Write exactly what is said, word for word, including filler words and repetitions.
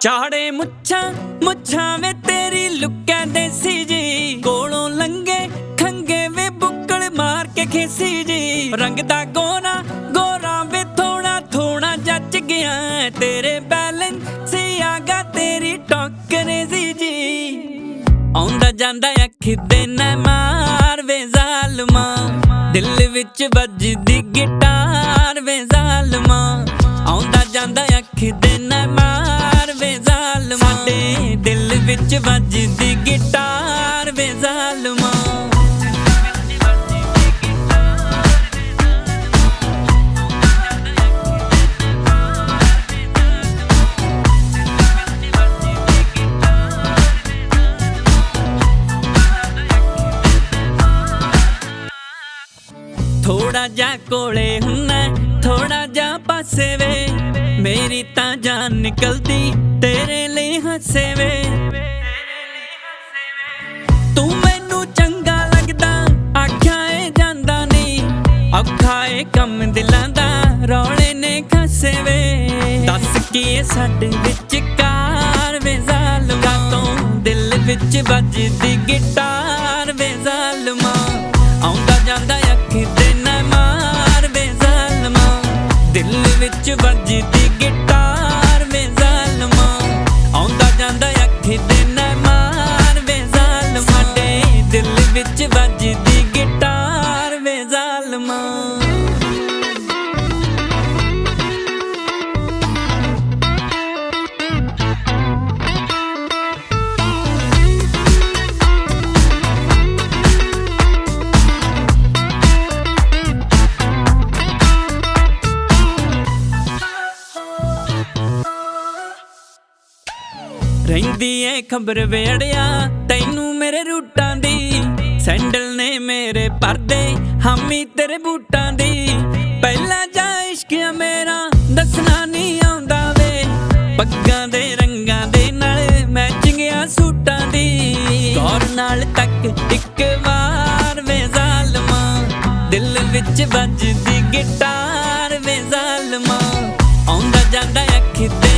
ਚਾੜੇ ਮੁੱਛਾਂ ਮੁੱਛਾਂ ਵੇ ਤੇਰੀ ਲੁੱਕਾਂ ਦੇਸੀ ਜੀ, ਕੋਲੋਂ ਲੰਗੇ ਖੰਗੇ ਵੇ ਬੁੱਕਲ ਮਾਰ ਕੇ ਖੇਸੀ ਜੀ। ਰੰਗ ਦਾ ਗੋਰਾ ਗੋਰਾ ਵੇ ਥੋੜਾ ਥੋੜਾ ਜੱਜ ਗਿਆ, ਤੇਰੇ ਬੈਲੈਂਸ ਆਗਾ ਤੇਰੀ ਟੋਕਰੇ ਸੀ ਜੀ। ਆਉਂਦਾ ਜਾਂਦਾ ਅੱਖ ਦੇ ਨਾ ਮਾਰ ਵੇ ਜ਼ਾਲਮਾ, ਦਿਲ ਵਿੱਚ ਵੱਜਦੀ ਗਿਟਾਰ ਵੇ ਜ਼ਾਲਮਾ। ਆਉਂਦਾ ਜਾਂਦਾ ਅੱਖ ਦੇ ਨਾ ਮਾਰ ਵੇ ਜ਼ਾਲਮਾ, ਸਾਡੇ ਦਿਲ ਵਿੱਚ ਵੱਜਦੀ ਗਿਟਾਰ ਵੇ ਜ਼ਾਲਮਾ। ਥੋੜਾ ਜਾ ਕੋਲੇ ਹੁੰਨਾ ਥੋੜਾ ਜਾ ਪਾਸੇ ਵੇ, ਮੇਰੀ ਤਾਂ ਜਾਨ ਨਿਕਲਦੀ ਤੇਰੇ ਲਈ ਹੱਸੇ ਵੇ। ਤੂੰ ਮੈਨੂੰ ਚੰਗਾ ਲੱਗਦਾ ਆਖਿਆ ਏ ਜਾਂਦਾ ਨੀ, ਔਖਾ ਏ ਕੰਮ ਦਿਲਾਂ ਦਾ ਰੌਲੇ ਨੇ ਖਾਸੇ ਵੇ। ਦੱਸ ਕੀ ਏ ਸਾਡੇ ਵਿਚਕਾਰ ਵੇ ਜ਼ਾਲਮਾ, ਤੋਂ ਦਿਲ ਵਿੱਚ ਵੱਜਦੀ ਗਿਟਾਰ ਵੇ ਜ਼ਾਲਮਾ। ਆਉਂਦਾ ਜਾਂਦਾ ਅੱਖ ਦੇ ਨਾ ਮਾਰ ਵੇ ਜ਼ਾਲਮਾ, ਦਿਲ ਵਿੱਚ ਵੱਜਦੀ ਗਿਟਾਰ ਵੇ ਜ਼ਾਲਮਾ। ਆਉਂਦਾ ਜਾਂਦਾ ਅੱਖ ਦੇ ਨਾ ਮਾਰ ਵੇ ਜ਼ਾਲਮਾ, ਸਾਡੇ ਦਿਲ ਵਿੱਚ ਵੱਜਦੀ ਗਿਟਾਰ ਵੇ ਜ਼ਾਲਮਾ। ਰਹਿੰਦੀ ਏ ਖਬਰ ਵੇੜਿਆ ਤੈਨੂੰ ਮੇਰੇ ਰੂਟਾਂ ਦੀ, ਸੈਂਡਲ ਨੇ ਮੇਰੇ ਪਰਦੇ ਹਾਮੀ ਤੇਰੇ ਬੂਟਾਂ ਦੀ। ਪਹਿਲਾਂ ਜਾ ਇਸ਼ਕ ਮੇਰਾ ਦੱਸਣਾ ਨਹੀਂ ਆਉਂਦਾ ਵੇ, ਪੱਗਾਂ ਦੇ ਰੰਗਾਂ ਦੇ ਨਾਲ ਮੈਚਿੰਗ ਆ ਸੂਟਾਂ ਦੀ। ਗੌਰ ਨਾਲ ਤੱਕ ਇੱਕ ਵਾਰ ਵੇ ਜ਼ਾਲਮਾ, ਦਿਲ ਵਿੱਚ ਵੱਜਦੀ ਗਿਟਾਰ ਵੇ ਜ਼ਾਲਮਾ। ਆਉਂਦਾ ਜਾਂਦਾ ਅੱਖ ਦੇ